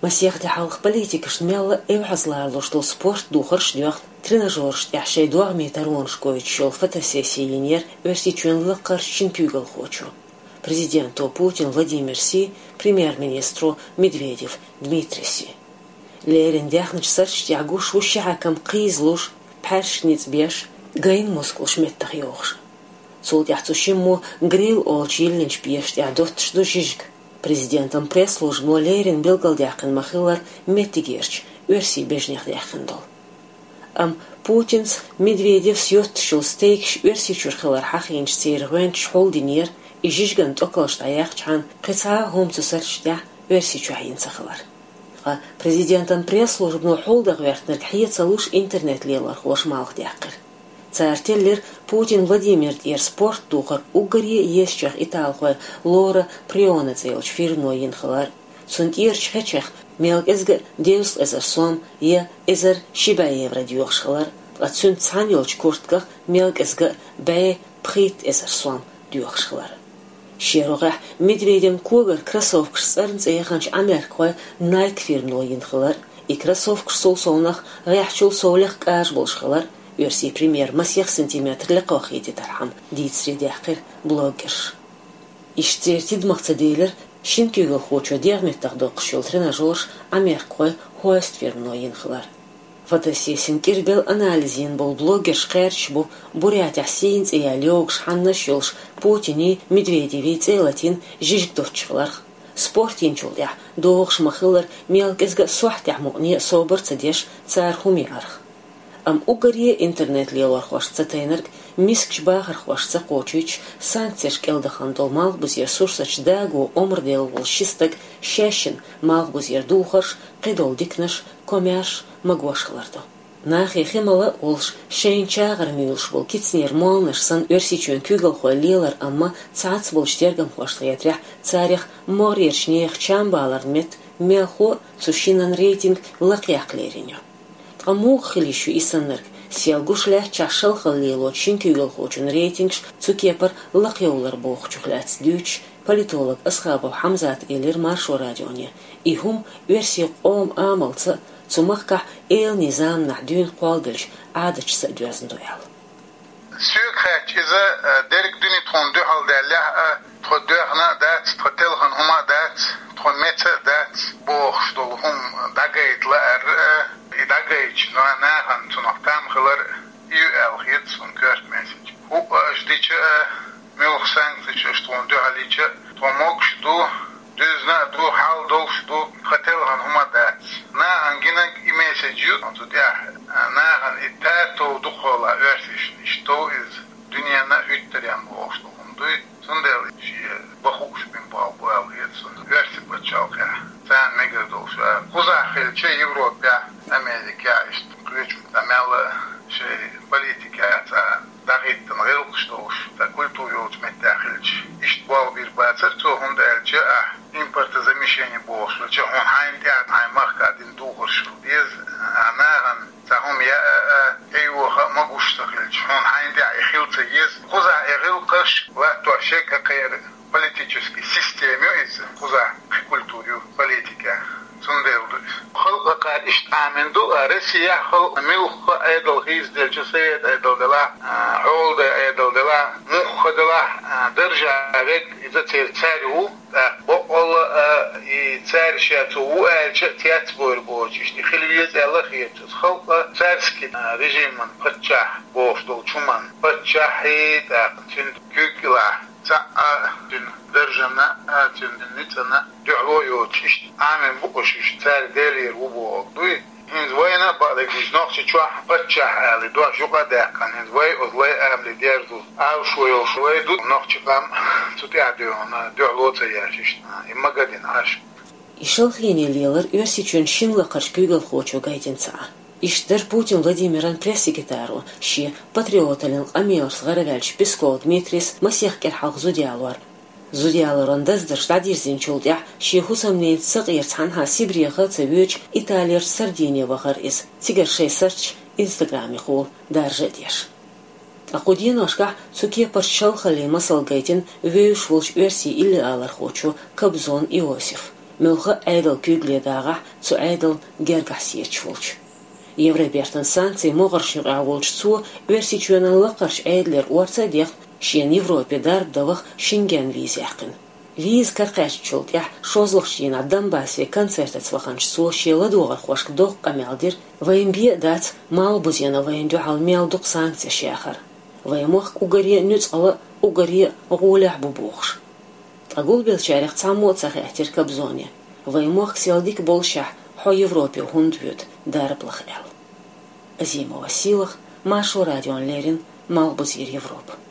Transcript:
مسيح دحالق политикаш мелла эвхазларло, что спорт духарш дёхт, тренажерш яшей 2 метрон шкоит шел фотосессиенер версичуен лакарчин пюгал хочу. Президенту Путин Владимир Си, премьер-министру Медведев Дмитрий Си. Лерин дяхнач сарш тягуш ушахакам қизлуш, пәршниц беш, гайн мускулш меттах йохш. Сул яхцушиму грил олчилнич беш ядотш душижг. Президентом пресс-службы Лерин билгалдяхын махылар метигерч, верси бежнях дяхындол. Путинс Медведев сьотшил стейкш верси чурхылар хахинч сейргвенч холдинер, и жижган токолш таяхчан, қица хомцусарчдя верси чухин сахылар. Президентом пресс-службы холдаг вертнер кхиеца луш интернет лелар хош малх дяхкыр. Цартеллер Путин Владимир Дер спорт духар угорье ещах италхой Лора Прионецелч фирной инхалар. Цунтирч хечех мелк эзга деус эзер сом е эзер шибаевра дюхшалар. Цун цанилч куртках мелк эзга бэй прит эзер сом дюхшалар. Шерога Медведем когар кроссовкш сарнц эханч Америкой Nike фирной инхалар. И кроссовкш солсонах ряхчул солях каш болшхалар. Версии пример масьях сантиметр лакохити тархам дит среди ахир блогерш. Иштертид махцадейлер шинкюгал хочо диагметтах докшил тренажерш Америкой хоест фирмной инхлар. Фотосессин кирбел анализин был блогерш кэрч бу бурятя синц и алёгш ханна шилш Путини Медведеви целатин жижг дочхларх. Спортин чулдя догш махылар мелкезга суахтя мугни собор цадеш цар хумиарх. Угорье интернет лелар хвашца тейнерг, мискч бахар хвашца кочуич, санкцияш келдахан дол малбуз ер сурсач дагу омрдел волшистак, щащин малбуз ер духарш, қидол дикнаш, комяш, магуашхалардо. Нахи химала олш, шейнчагар милш бол кицнер молнаш сан версичуен кюгал хой лелар, амма цац бол штергам хвашта ятрях, царях морьершнеях чамбалар мет, мелхо цушинан рейтинг лакьях лериньо. Хилищу и саннерг, сиалгуш лях чашал халило, чинкюгал хочун рейтингш, цукепар лакьеулар бог чухляц дюч, политолог Асхабов Хамзат Элир Маршо радионе, и хум версия ом амалца, цумахка эл низам нахдюн квалдельш, адач садюазн дуял. Сюкхач иза дерек дюни тхон дюхал дялях, тходюхна дат, тхотелхан хума дат, тхомеца дат, бог штол хум дагайтла Idagayç nahan tunaktam kılar UL son kört message. Bu işdiçe milxsan tıştığında haliçe tomok şdu düzna du hal dolşdu xatelhan humadat. Nahan ginak message tu dia nahan itato dukhla versiş işto iz dünyana hütteryan boştu. Sondel bakhuş bin bu alhiyet son versi bachauka. Sen megerdolş. Kuzahilçe Avrupa Amerika işte kılıç temel şey politika dağıttım geliştiriş da kültür yolculuğu dahilç işte bu bir bazı tohumda elçi import zamещение boşlu çe on hayndi haymak kadın doğuş biz anaran tahum ya eyvah maguştakilç on hayndi ehilçe yes kuza ehilqış ve toşeka kayır политический системе из куза культуру политика сундевду халqa ishtaamendu Россия хал милх айдал хиздел чесет айдал дела олда айдал дела мухадала державек из царю бо ол и царь шату элче театр борчишти хилвиет аллахиет халqa царский режиман патча боштол чуман патча хит чин кюкла تأذن درجنا أتندنتنا دعوة تشت عامل بقشش تار دليل وبوقدوي هنزوينا بعدك نقش شو بتشح على دوا شو قد كان هنزوي أضلع قبل ديرزو أو شوي دو نقش قام تتعديون دعوة تياشش إما قدين عاش. إشلخيني ليلر يرسيشون شنلا قرشكيغل خوچو قايدين ساعة. Иштер Путин Владимиран пресс-секретару, ши патриоталин Амелс Гаравельч Песков Дмитрис масех керхалх зудиалвар. Зудиаларан даздыр штадирзин чулдя, ши хусамнейт сагир цанха Сибриха цевюч Италиер Сардиния вахар из тигаршей сарч Инстаграме хул даржа деш. Акудин ашка цуке парчал хали масал гайтин веюш волч версии или алар хочу Кобзон Иосиф. Мелха айдал кюгледага цу айдал гергасиечволч. Евробертан санкции могаршир аволч цу версичуаналлакарш айдлер уарца дех шен Европе дарбдавах Шенген визяхын. Виз каркашчулт я шозлохшин Донбассе концертец ваханч цу шела дугар хошк дох камелдир ваимбе дац мал бузена ваимду халмел дук санкция шахар. Ваимох угари нюцала угари гулях бубухш. Агул белчарих цамот сахатир кабзоне. Ваимох селдик болшах хо Европе хундвют дарблах эл. Зимова силах Машу Радион Лерин Малбузир Европа.